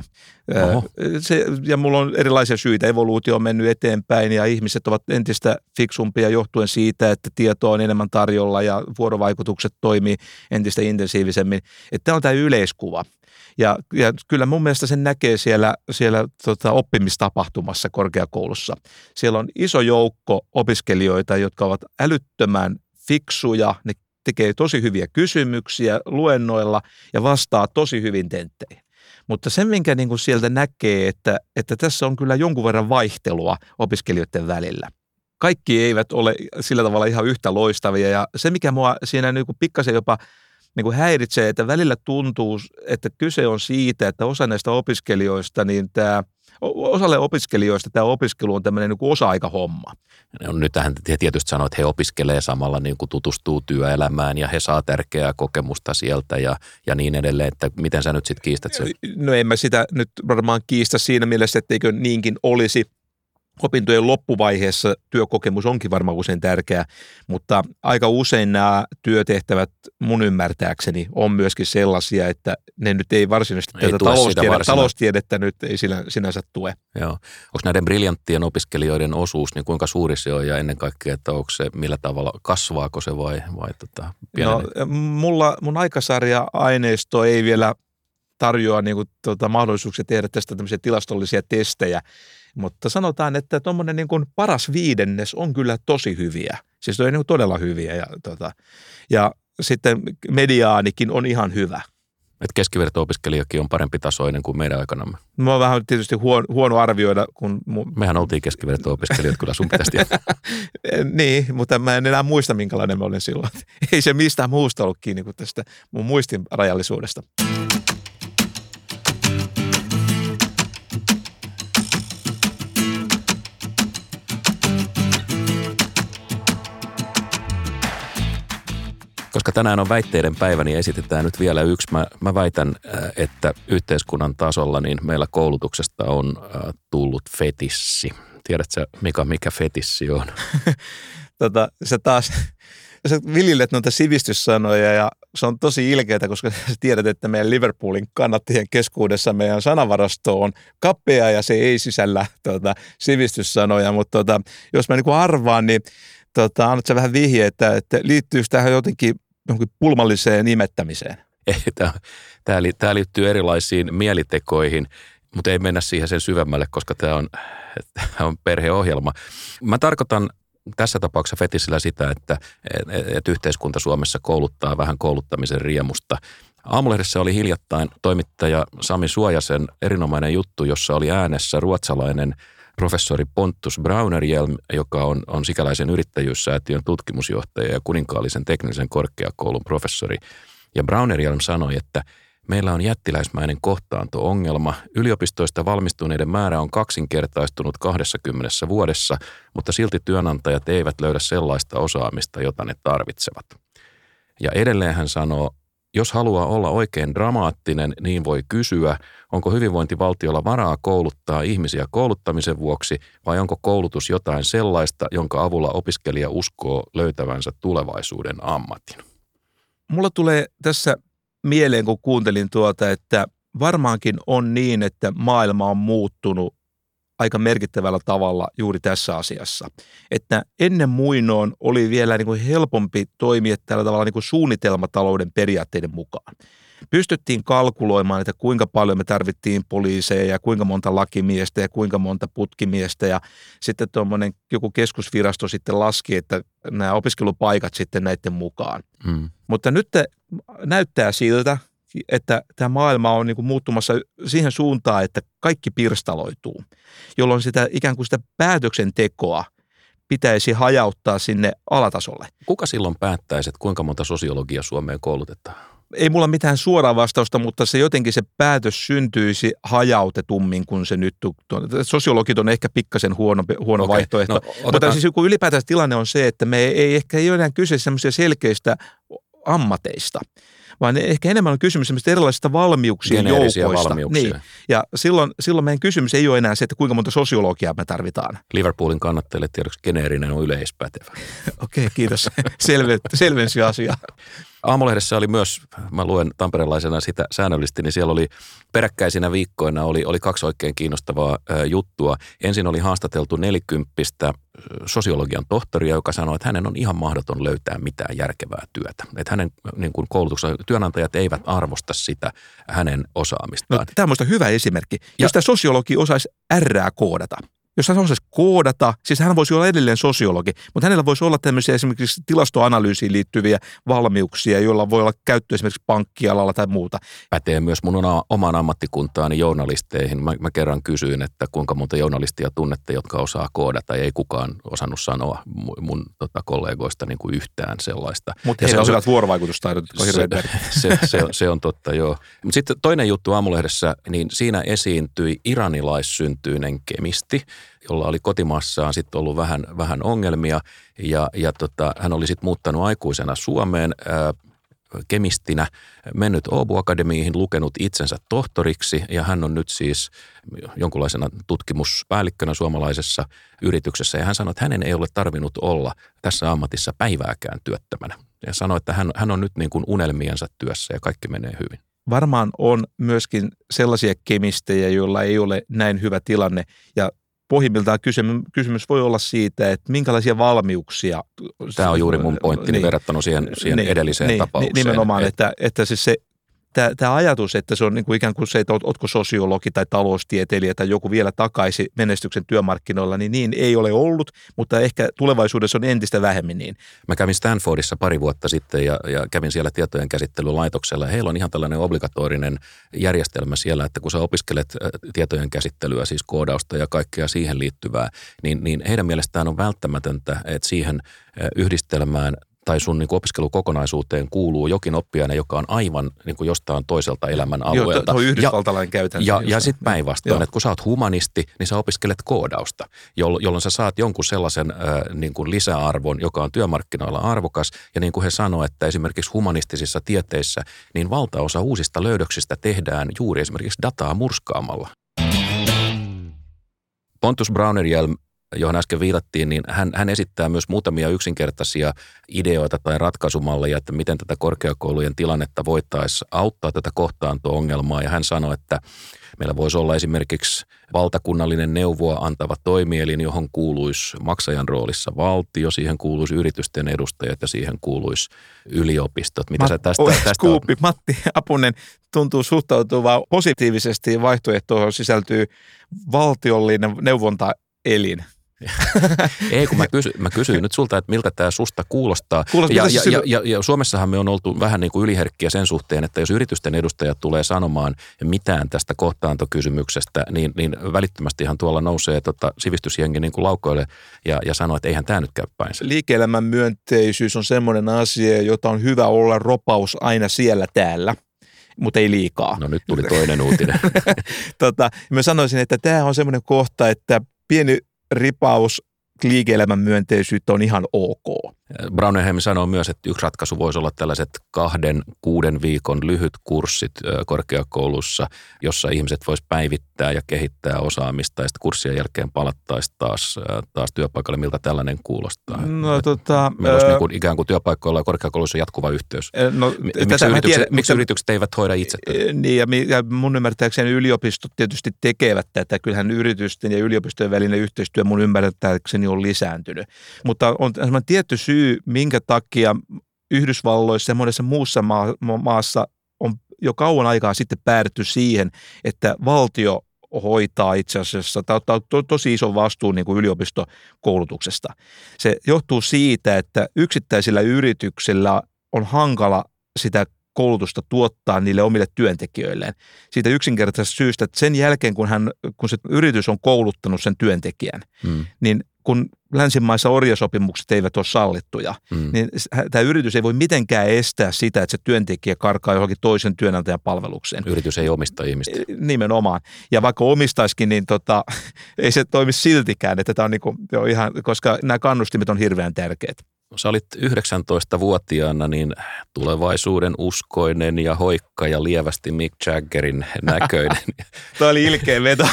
Se, ja mulla on erilaisia syitä. Evoluutio on mennyt eteenpäin ja ihmiset ovat entistä fiksumpia johtuen siitä, että tietoa on enemmän tarjolla ja vuorovaikutukset toimii entistä intensiivisemmin. Että tämä on tämä yleiskuva. Ja, ja kyllä mun mielestä sen näkee siellä, siellä tota, oppimistapahtumassa korkeakoulussa. Siellä on iso joukko opiskelijoita, jotka ovat älyttömän fiksuja, ne tekee tosi hyviä kysymyksiä luennoilla ja vastaa tosi hyvin tentteihin. Mutta sen, minkä niin kuin sieltä näkee, että, että tässä on kyllä jonkun verran vaihtelua opiskelijoiden välillä. Kaikki eivät ole sillä tavalla ihan yhtä loistavia, ja se, mikä mua siinä niin kuin pikkasen jopa niin kuin häiritsee, että välillä tuntuu, että kyse on siitä, että osa näistä opiskelijoista, niin tämä, osalle opiskelijoista tämä opiskelu on tämmöinen niin kuin osa-aikahomma. No, nythän he tietysti sanoo, että he opiskelee samalla, niin kuin tutustuu työelämään ja he saa tärkeää kokemusta sieltä ja, ja niin edelleen, että miten sä nyt sitten kiistät sen? No en mä sitä nyt varmaan kiistä siinä mielessä, etteikö niinkin olisi. opintojen loppuvaiheessa työkokemus onkin varmaan usein tärkeä, mutta aika usein nämä työtehtävät mun ymmärtääkseni on myöskin sellaisia, että ne nyt ei varsinaisesti ei tätä taloustiedettä, taloustiedettä nyt ei sinänsä tue. Joo. Onko näiden briljanttien opiskelijoiden osuus, niin kuinka suuri se on ja ennen kaikkea, että onko se millä tavalla, kasvaako se vai, vai tota, no, mulla, mun aikasarja-aineisto ei vielä tarjoa niin kuin, tota, mahdollisuuksia tehdä tästä tämmöisiä tilastollisia testejä, mutta sanotaan, että tuommoinen niin kuin paras viidennes on kyllä tosi hyviä. Siis on niin kuin todella hyviä ja, tota, ja sitten mediaanikin on ihan hyvä. Että keskiverto-opiskelijakin on parempi tasoinen kuin meidän aikanamme. Mä oon vähän tietysti huono, huono arvioida, kun... Mun... Mehän oltiin keskiverto-opiskelijat, kyllä sun pitäisi tietää. Niin, mutta mä en enää muista, minkälainen mä olin silloin. Ei se mistään muusta ollut kiinni kuin tästä mun muistin rajallisuudesta. Koska tänään on väitteiden päivä, niin esitetään nyt vielä yksi. Mä, mä väitän, että yhteiskunnan tasolla niin meillä koulutuksesta on tullut fetissi. Tiedätkö, Mika, mikä fetissi on? tota, sä taas sä viljelet noita sivistyssanoja ja se on tosi ilkeätä, koska sä tiedät, että meidän Liverpoolin kannattajien keskuudessa meidän sanavarasto on kapea ja se ei sisällä tuota, sivistyssanoja, mutta tuota, jos mä niin kuin arvaan, niin tota, annat sä vähän vihje, että, että liittyykö tähän jotenkin johonkin pulmalliseen imettämiseen? Ei, tämä, tämä liittyy erilaisiin mielitekoihin, mutta ei mennä siihen sen syvemmälle, koska tämä on, tämä on perheohjelma. Mä tarkoitan tässä tapauksessa fetissillä sitä, että, että yhteiskunta Suomessa kouluttaa vähän kouluttamisen riemusta. Aamulehdessä oli hiljattain toimittaja Sami Suojasen erinomainen juttu, jossa oli äänessä ruotsalainen professori Pontus Braunerhjelm, joka on, on Sikäläisen yrittäjyyssäätiön tutkimusjohtaja ja Kuninkaallisen teknisen korkeakoulun professori. Ja Braunerhjelm sanoi, että meillä on jättiläismäinen kohtaanto-ongelma. Yliopistoista valmistuneiden määrä on kaksinkertaistunut kaksikymmentä vuodessa, mutta silti työnantajat eivät löydä sellaista osaamista, jota ne tarvitsevat. Ja edelleen hän sanoo, jos haluaa olla oikein dramaattinen, niin voi kysyä, onko hyvinvointivaltiolla varaa kouluttaa ihmisiä kouluttamisen vuoksi vai onko koulutus jotain sellaista, jonka avulla opiskelija uskoo löytävänsä tulevaisuuden ammatin? Mulla tulee tässä mieleen, kun kuuntelin tuota, että varmaankin on niin, että maailma on muuttunut aika merkittävällä tavalla juuri tässä asiassa. Että ennen muinoin oli vielä niin kuin helpompi toimia tällä tavalla niin kuin suunnitelmatalouden periaatteiden mukaan. Pystyttiin kalkuloimaan, että kuinka paljon me tarvittiin poliiseja ja kuinka monta lakimiestä ja kuinka monta putkimiestä. Ja sitten tuommoinen joku keskusvirasto sitten laski, että nämä opiskelupaikat sitten näiden mukaan. Hmm. Mutta nyt näyttää siltä, että tämä maailma on niin kuin muuttumassa siihen suuntaan, että kaikki pirstaloituu, jolloin sitä ikään kuin sitä päätöksentekoa pitäisi hajauttaa sinne alatasolle. Kuka silloin päättäisi, että kuinka monta sosiologia Suomeen koulutetaan? Ei mulla mitään suoraa vastausta, mutta se jotenkin se päätös syntyisi hajautetummin kuin se nyt. Sosiologit on ehkä pikkasen huono, huono okay. vaihtoehto. No, otetaan... Mutta siis kun ylipäätään tilanne on se, että me ei ehkä ei ole enää kyse semmoisia selkeistä ammateista, vaan ehkä enemmän on kysymys semmoista erilaisista valmiuksien joukoista. Valmiuksia. Niin. Ja silloin, silloin meidän kysymys ei ole enää se, että kuinka monta sosiologiaa me tarvitaan. Liverpoolin kannattajille tiedoksi geneerinen on yleispätevä. Okei, okay, kiitos. Selve, selvensi asiaa. Aamulehdessä oli myös, mä luen tamperelaisena sitä säännöllisesti, niin siellä oli peräkkäisinä viikkoina oli, oli kaksi oikein kiinnostavaa ä, juttua. Ensin oli haastateltu nelikymppistä sosiologian tohtoria, joka sanoi, että hänen on ihan mahdoton löytää mitään järkevää työtä. Että hänen niin kuin koulutuksen työnantajat eivät arvosta sitä hänen osaamistaan. No, tämä on minusta hyvä esimerkki. Ja, jos tämä sosiologi osaisi R:ää koodata, jos hän osaisi koodata, siis hän voisi olla edelleen sosiologi, mutta hänellä voisi olla tämmöisiä esimerkiksi tilastoanalyysiin liittyviä valmiuksia, joilla voi olla käyttö esimerkiksi pankkialalla tai muuta. Pätee myös mun oman ammattikuntaani journalisteihin. Mä, mä kerran kysyin, että kuinka monta journalistia tunnette, jotka osaa koodata, ja ei kukaan osannut sanoa mun, mun tota, kollegoista niin kuin yhtään sellaista. Mutta heillä on hyvät vuorovaikutustaidot. Se, se, se, se on totta, joo. Mutta sitten toinen juttu Aamulehdessä, niin siinä esiintyi iranilaissyntyinen kemisti, jolla oli kotimaassaan sitten ollut vähän, vähän ongelmia ja, ja tota, hän oli sitten muuttanut aikuisena Suomeen. kemistinä, mennyt Åbo Akademiihin, lukenut itsensä tohtoriksi ja hän on nyt siis jonkunlaisena tutkimuspäällikkönä suomalaisessa yrityksessä ja hän sanoi, että hänen ei ole tarvinnut olla tässä ammatissa päivääkään työttömänä ja sanoi, että hän, hän on nyt niin kuin unelmiensa työssä ja kaikki menee hyvin. Varmaan on myöskin sellaisia kemistejä, joilla ei ole näin hyvä tilanne ja pohjimmiltaan kysymys, kysymys voi olla siitä, että minkälaisia valmiuksia. Tämä on juuri mun pointtini niin, verrattuna siihen, siihen niin, edelliseen niin, tapaukseen. Nimenomaan, et, että, että siis se, tämä, tämä ajatus, että se on niin kuin ikään kuin se, että oletko sosiologi tai taloustieteilijä tai joku vielä takaisin menestyksen työmarkkinoilla, niin niin ei ole ollut, mutta ehkä tulevaisuudessa on entistä vähemmän niin. Mä kävin Stanfordissa pari vuotta sitten ja, ja kävin siellä tietojen käsittelylaitoksella. Heillä on ihan tällainen obligatorinen järjestelmä siellä, että kun sä opiskelet tietojen käsittelyä, siis koodausta ja kaikkea siihen liittyvää, niin, niin heidän mielestään on välttämätöntä, että siihen yhdistelmään tai sun niin kuin opiskelukokonaisuuteen kuuluu jokin oppiaine, joka on aivan niin kuin jostain toiselta elämän alueelta. Joo, tuo yhdysvaltalainen käytäntö. Ja, ja sitten päinvastoin, että kun sä oot humanisti, niin sä opiskelet koodausta, jolloin sä saat jonkun sellaisen äh, niin kuin lisäarvon, joka on työmarkkinoilla arvokas. Ja niin kuin he sanoo, että esimerkiksi humanistisissa tieteissä, niin valtaosa uusista löydöksistä tehdään juuri esimerkiksi dataa murskaamalla. Pontus Braunerhielm, johon äsken viitattiin, niin hän, hän esittää myös muutamia yksinkertaisia ideoita tai ratkaisumalleja, että miten tätä korkeakoulujen tilannetta voitaisiin auttaa tätä kohtaanto-ongelmaa. Ja hän sanoi, että meillä voisi olla esimerkiksi valtakunnallinen neuvoa antava toimielin, johon kuuluisi maksajan roolissa valtio, siihen kuuluisi yritysten edustajat ja siihen kuuluisi yliopistot. Mitä Mat- sä tästä, oh, tästä Skuupi, Matti Apunen tuntuu suhtautuvan positiivisesti. Vaihtoehtoon sisältyy valtiollinen neuvontaelin. Ei, kun mä, kysy, mä kysyin nyt sulta, että miltä tämä susta kuulostaa. kuulostaa ja, siis ja, ja, ja, ja Suomessahan me on oltu vähän niin kuin yliherkkiä sen suhteen, että jos yritysten edustajat tulee sanomaan mitään tästä kohtaantokysymyksestä, niin, niin välittömästihan tuolla nousee tota, sivistysjengi niin kuin laukoille ja, ja sanoo, että eihän tämä nyt käy päinsä. Liike-elämän myönteisyys on semmoinen asia, jota on hyvä olla ropaus aina siellä täällä. Mutta ei liikaa. No nyt tuli toinen uutinen. tota, mä sanoisin, että tämä on semmoinen kohta, että pieni ripaus liike-elämän myönteisyyttä on ihan ok. Braunerhielm sanoo myös, että yksi ratkaisu voisi olla tällaiset kahden, kuuden viikon lyhyt kurssit korkeakoulussa, jossa ihmiset vois päivittää ja kehittää osaamista ja sitten kurssien jälkeen palattaisiin taas, taas työpaikalle. Miltä tällainen kuulostaa? No, tota, meillä olisi niin kuin ikään kuin työpaikoilla ja korkeakouluissa jatkuva yhteys. No, miksi yritykset, tiedän, miksi yritykset eivät hoida itse tätä? Niin, ja mun ymmärtääkseni yliopistot tietysti tekevät tätä. Kyllähän yritysten ja yliopistojen välinen yhteistyö mun ymmärtääkseni on lisääntynyt. Mutta on semmoinen tietty syy, minkä takia Yhdysvalloissa ja monessa muussa maassa on jo kauan aikaa sitten päädytty siihen, että valtio hoitaa itse asiassa, tai ottaa to, tosi ison vastuun niin kuin yliopistokoulutuksesta. Se johtuu siitä, että yksittäisillä yrityksillä on hankala sitä koulutusta tuottaa niille omille työntekijöilleen. Siitä yksinkertaisesta syystä, että sen jälkeen, kun, hän, kun se yritys on kouluttanut sen työntekijän, hmm. niin kun länsimaissa orjasopimukset eivät ole sallittuja, mm. niin tämä yritys ei voi mitenkään estää sitä, että se työntekijä karkaa johonkin toisen työnantajan palvelukseen. Yritys ei omista ihmistä. Nimenomaan. Ja vaikka omistaisikin, niin tota, ei se toimi siltikään, että tämä on niinku, jo ihan, koska nämä kannustimet on hirveän tärkeät. Sä olit yhdeksäntoista-vuotiaana niin tulevaisuuden uskoinen ja hoikka ja lievästi Mick Jaggerin näköinen. Tämä oli ilkeä veto.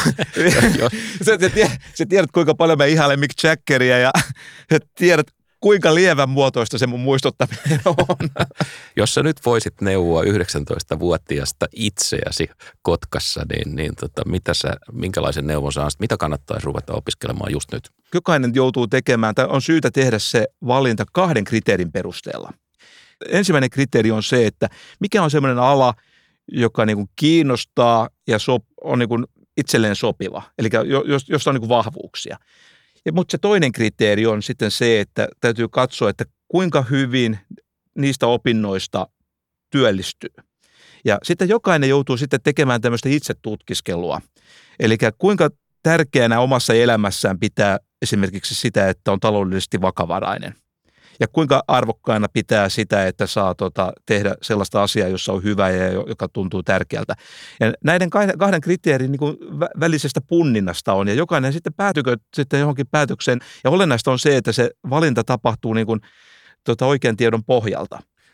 sä, sä, tiedät, sä tiedät, kuinka paljon mä ihailen Mick Jaggeria ja tiedät, kuinka lievän muotoista se mun muistuttaminen on. Jos sä nyt voisit neuvoa yhdeksäntoista-vuotiaasta itseäsi Kotkassa, niin, niin tota, mitä sä, minkälaisen neuvon saat, mitä kannattaisi ruveta opiskelemaan just nyt? Jokainen joutuu tekemään, tai on syytä tehdä se valinta kahden kriteerin perusteella. Ensimmäinen kriteeri on se, että mikä on semmoinen ala, joka niin kuin kiinnostaa ja sop, on niin kuin itselleen sopiva, eli josta on niin kuin vahvuuksia. Ja, mutta se toinen kriteeri on sitten se, että täytyy katsoa, että kuinka hyvin niistä opinnoista työllistyy. Ja sitten jokainen joutuu sitten tekemään tämmöistä itsetutkiskelua. Eli kuinka tärkeänä omassa elämässään pitää esimerkiksi sitä, että on taloudellisesti vakavarainen. Ja kuinka arvokkaana pitää sitä, että saa tota, tehdä sellaista asiaa, jossa on hyvä ja joka tuntuu tärkeältä. Ja näiden kahden kriteerin niin kuin välisestä punninnasta on, ja jokainen sitten päätykö sitten johonkin päätökseen. Ja olennaista on se, että se valinta tapahtuu niin kuin, tota, oikean tiedon pohjalta.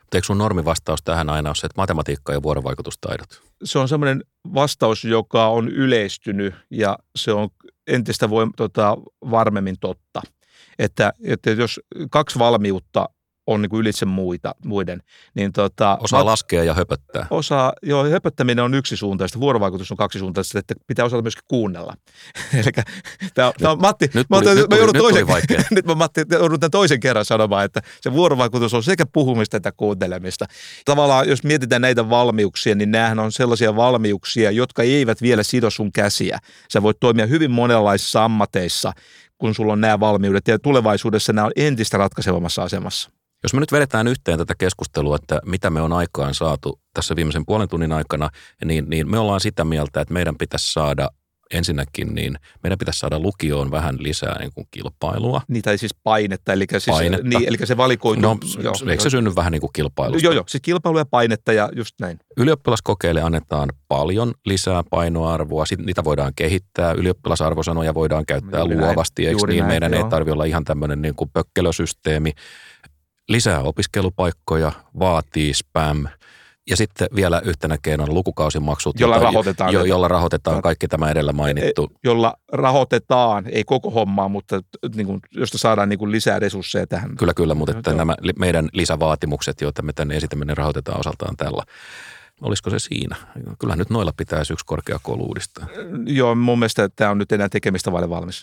Mutta eikö sun normivastaus tähän aina ole se, että matematiikka ja vuorovaikutustaidot? Se on semmoinen vastaus, joka on yleistynyt ja se on entistä voi, tota, varmemmin totta. Että, että jos kaksi valmiutta on niin kuin ylitse muita, muiden, niin tota... Osaa laskea ja höpöttää. Osaa, joo, höpöttäminen on yksisuuntaista, vuorovaikutus on kaksisuuntaista, että pitää osata myöskin kuunnella. Eli tämä on Matti, nyt mä, tuli, mä, nyt mä tuli, joudun nyt toisen, tuli vaikea. nyt mä Matti, joudun tämän toisen kerran sanomaan, että se vuorovaikutus on sekä puhumista että kuuntelemista. Tavallaan, jos mietitään näitä valmiuksia, niin näähän on sellaisia valmiuksia, jotka eivät vielä sido sun käsiä. Sä voit toimia hyvin monenlaisissa ammateissa, kun sulla on nämä valmiudet, ja tulevaisuudessa nämä on entistä ratkaisevammassa asemassa. Jos me nyt vedetään yhteen tätä keskustelua, että mitä me on aikaan saatu tässä viimeisen puolen tunnin aikana, niin, niin me ollaan sitä mieltä, että meidän pitäisi saada ensinnäkin, niin meidän pitäisi saada lukioon vähän lisää niin kuin kilpailua. Niin, tai siis painetta, eli, siis, painetta. Niin, eli se valikoitu. No, joo, eikö se synny vähän niin kuin kilpailusta? Joo, joo, siis kilpailu ja painetta ja just näin. Ylioppilaskokeille annetaan paljon lisää painoarvoa, sitten niitä voidaan kehittää, ylioppilasarvosanoja voidaan käyttää juuri luovasti, näin, eikö niin? Näin, meidän joo. ei tarvitse olla ihan tämmöinen niin kuin pökkelösysteemi. Lisää opiskelupaikkoja, vaatii spam ja sitten vielä yhtenä keinona lukukausimaksut, jolla jota, rahoitetaan, jo, jolla rahoitetaan kaikki tämä edellä mainittu. Jolla rahoitetaan, ei koko hommaa, mutta niin kuin, josta saadaan niin kuin lisää resursseja tähän. Kyllä, kyllä, mutta että nämä meidän lisävaatimukset, joita me tänne esitämme, ne rahoitetaan osaltaan tällä. Olisiko se siinä? Kyllähän nyt noilla pitäisi yksi korkeakoulu uudistaa. Joo, mun mielestä tämä on nyt enää tekemistä vaille valmis.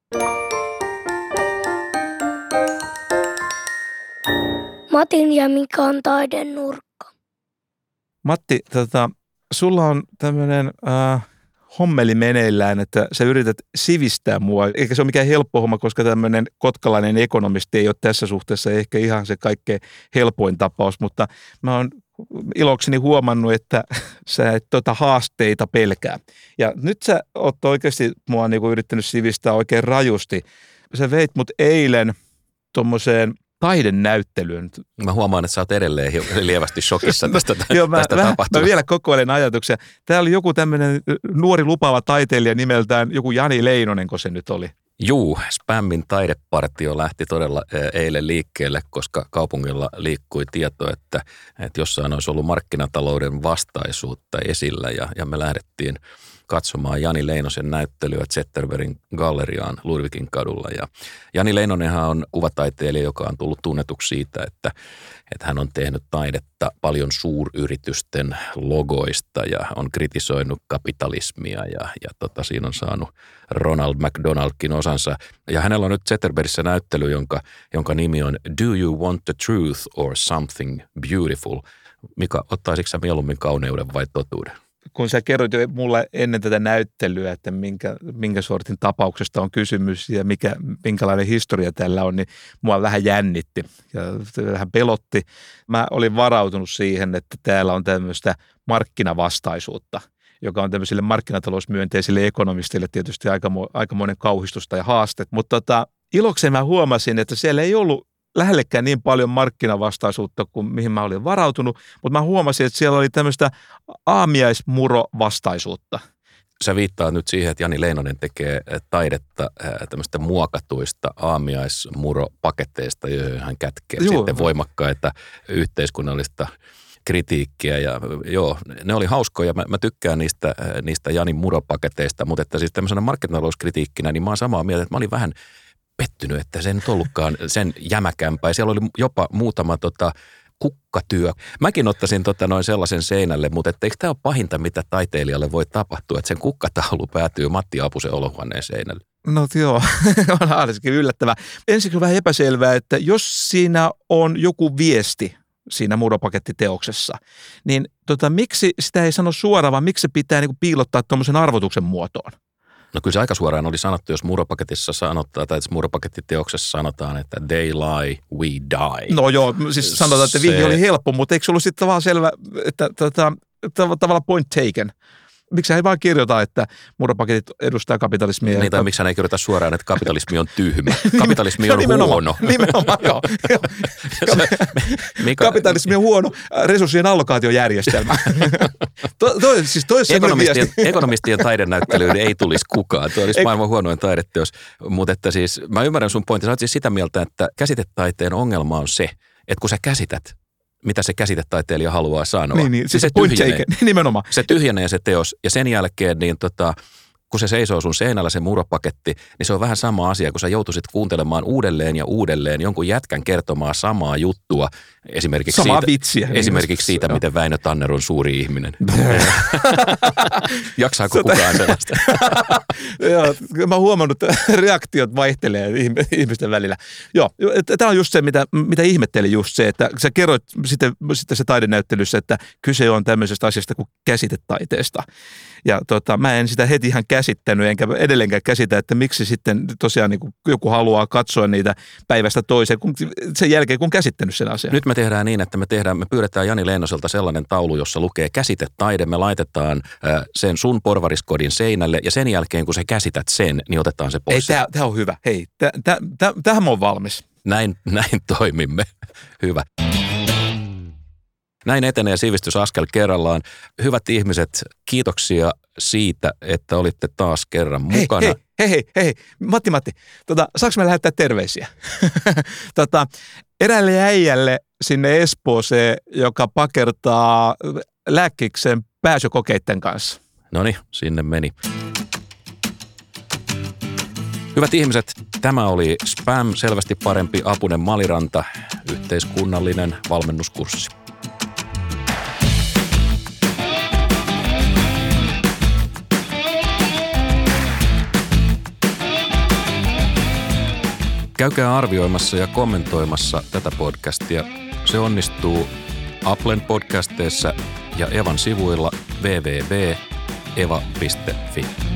Matin ja Mikan taidenurkka. Matti, tota, sulla on tämmöinen äh, hommeli meneillään, että sä yrität sivistää mua. Eikä se ole mikään helppo homma, koska tämmöinen kotkalainen ekonomisti ei ole tässä suhteessa ehkä ihan se kaikkein helpoin tapaus, mutta mä oon ilokseni huomannut, että sä et tota haasteita pelkää. Ja nyt sä oot oikeasti mua niinku yrittänyt sivistää oikein rajusti. Sä veit mut eilen tommoseen taidenäyttelyyn. Mä huomaan, että sä oot edelleen lievästi shokissa tästä, Joo, mä, tästä mä, tapahtumasta. Mä vielä kokoilen ajatuksia. Täällä oli joku tämmöinen nuori lupaava taiteilija nimeltään joku Jani Leinonen, kun se nyt oli. Juu, Spämmin taidepartio lähti todella eilen liikkeelle, koska kaupungilla liikkui tieto, että, että jossain olisi ollut markkinatalouden vastaisuutta esillä ja, ja me lähdettiin katsomaan Jani Leinosen näyttelyä Zetterbergin galleriaan Ludwigin kadulla. Ja Jani Leinonenhan on kuvataiteilija, joka on tullut tunnetuksi siitä, että, että hän on tehnyt taidetta paljon suuryritysten logoista ja on kritisoinut kapitalismia ja, ja tota, siinä on saanut Ronald McDonaldkin osansa. Ja hänellä on nyt Zetterbergissä näyttely, jonka, jonka nimi on Do You Want the Truth or Something Beautiful? Mika, ottaisitko sä mieluummin kauneuden vai totuuden? Kun sä kerroit jo mulle ennen tätä näyttelyä, että minkä, minkä sortin tapauksesta on kysymys ja mikä, minkälainen historia tällä on, niin mua vähän jännitti ja vähän pelotti. Mä olin varautunut siihen, että täällä on tämmöistä markkinavastaisuutta, joka on tämmöisille markkinatalousmyönteisille ekonomistille tietysti aikamo, aikamoinen kauhistusta ja haaste. Mutta tota, ilokseen mä huomasin, että siellä ei ollut lähellekään niin paljon markkinavastaisuutta kuin mihin mä olin varautunut, mutta mä huomasin, että siellä oli tämmöistä aamiaismurovastaisuutta. Sä viittaat nyt siihen, että Jani Leinonen tekee taidetta tämmöistä muokatuista aamiaismuropaketteista, joihin hän kätkee Joo. sitten voimakkaita yhteiskunnallista kritiikkiä ja joo, ne oli hauskoja. Mä, mä tykkään niistä, niistä Janin muropaketeista, mutta että siis tämmöisenä markkinatalouskritiikkinä, niin mä oon samaa mieltä, että mä olin vähän pettynyt, että se ei nyt ollutkaan sen jämäkämpää. Ja siellä oli jopa muutama tota, kukkatyö. Mäkin ottaisin tota, noin sellaisen seinälle, mutta että eikö tämä ole pahinta, mitä taiteilijalle voi tapahtua, että sen kukkataulu päätyy Matti Aapusen olohuoneen seinälle? No joo, on ainakin yllättävää. Ensiksi on vähän epäselvää, että jos siinä on joku viesti siinä muropakettiteoksessa, niin tota, miksi sitä ei sano suoraan, vaan miksi se pitää niin kuin piilottaa tuommoisen arvotuksen muotoon? No kyllä se aika suoraan oli sanottu, jos muropaketissa sanotaan, tai muropakettiteoksessa sanotaan, että they lie, we die. No joo, siis sanotaan, että vinki se oli helppo, mutta eikö se ollut sitten vaan selvä, että tota, tavallaan point taken? Miksi hän ei vaan kirjoita, että muropaketit edustaa kapitalismia? Niin, tai miksi hän ei kirjoita suoraan, että kapitalismi on tyhmä. Kapitalismi on nimenomaan, huono. Nimenomaan, joo. joo. Mikä, kapitalismi on huono resurssien allokaatiojärjestelmä. to, to, siis toi ekonomistien, ekonomistien taidenäyttelyyn ei tulisi kukaan. Tuo olisi maailman huonoin taideteos. Mutta että siis, mä ymmärrän sun pointin. Sä oot siis sitä mieltä, että käsitetaiteen ongelma on se, että kun sä käsität mitä se käsitetaiteilija haluaa sanoa. Niin, niin. Siis se, se tyhjenee. Nimenomaan. Se tyhjenee se teos ja sen jälkeen niin tota, kun se seisoo sun seinällä se muropaketti, niin se on vähän sama asia, kun sä joutuisit kuuntelemaan uudelleen ja uudelleen jonkun jätkän kertomaa samaa juttua. Esimerkiksi samaa siitä, vitsiä. Esimerkiksi siitä, joo. miten Väinö Tanner on suuri ihminen. Jaksaako Sota... kukaan sellaista? Joo, mä oon huomannut, että reaktiot vaihtelee ihmisten välillä. Joo, tämä on just se, mitä, mitä ihmettelin just se, että sä kerroit sitten, sitten se taidenäyttelyssä, että kyse on tämmöisestä asiasta kuin käsitetaiteesta. Ja tota, mä en sitä heti ihan käsittänyt, enkä edelleenkään käsitä, että miksi sitten tosiaan niin kuin joku haluaa katsoa niitä päivästä toiseen, kun sen jälkeen kun käsittänyt sen asian. Nyt me tehdään niin, että me, tehdään, me pyydetään Jani Leinoselta sellainen taulu, jossa lukee käsitetaide. Me laitetaan äh, sen sun porvariskodin seinälle ja sen jälkeen, kun sä käsität sen, niin otetaan se pois. Ei, tämä on hyvä. Hei, tähän mä oon valmis. Näin, näin toimimme. Hyvä. Näin etenee sivistysaskel kerrallaan. Hyvät ihmiset, kiitoksia siitä, että olitte taas kerran mukana. Hei, hei, hei, hei. Matti, Matti, tota, saanko me lähettää terveisiä? tota, eräälle äijälle sinne Espooseen, joka pakertaa lääkiksen pääsykokeitten kanssa. Noniin, sinne meni. Hyvät ihmiset, tämä oli Spam, selvästi parempi Apunen Maliranta, yhteiskunnallinen valmennuskurssi. Käykää arvioimassa ja kommentoimassa tätä podcastia. Se onnistuu Applen podcasteissa ja Evan sivuilla double-u double-u double piste eva piste fi.